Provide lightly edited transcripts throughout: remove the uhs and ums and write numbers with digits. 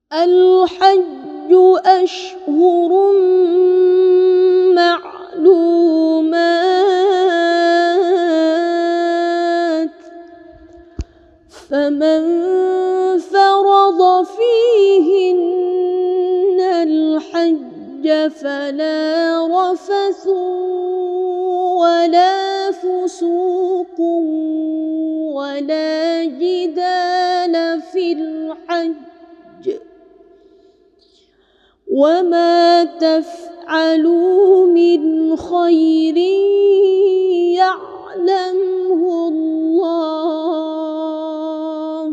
الحج أشهر معلومات، فمن فرض فيهن الحج فلا رفث ولا فسوق ولا جدال في الحج، وما تفعلوا من خير يعلمه الله،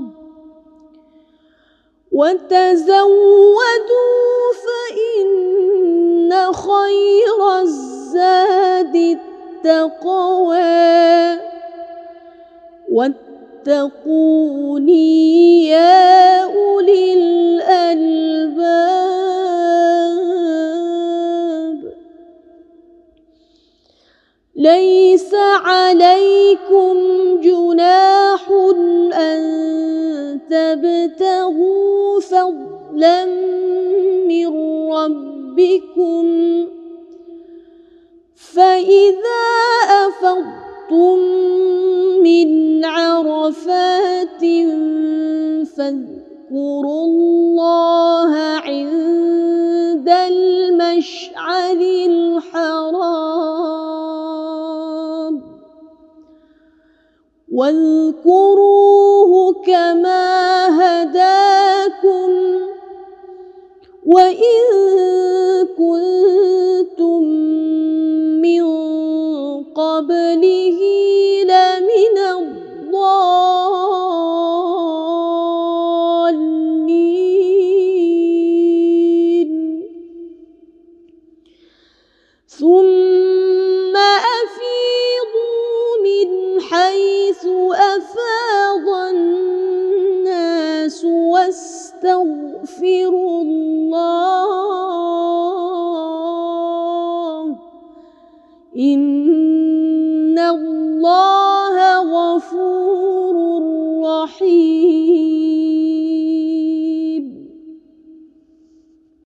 وتزودوا فإن خير الزاد التقوى، واتقون يا أولي الألباب. ليس عليكم جناح أن تبتغوا فضلا من ربكم، فإذا أفضتم من عرفات فاذكروا الله عند المشعر الحرام، واذكروه كما هداكم وإن كنتم من قبله لمن الضالين. ثم أفيضوا من حيث أفاض الناس واستغفروا الله، إن الله غفور رحيم.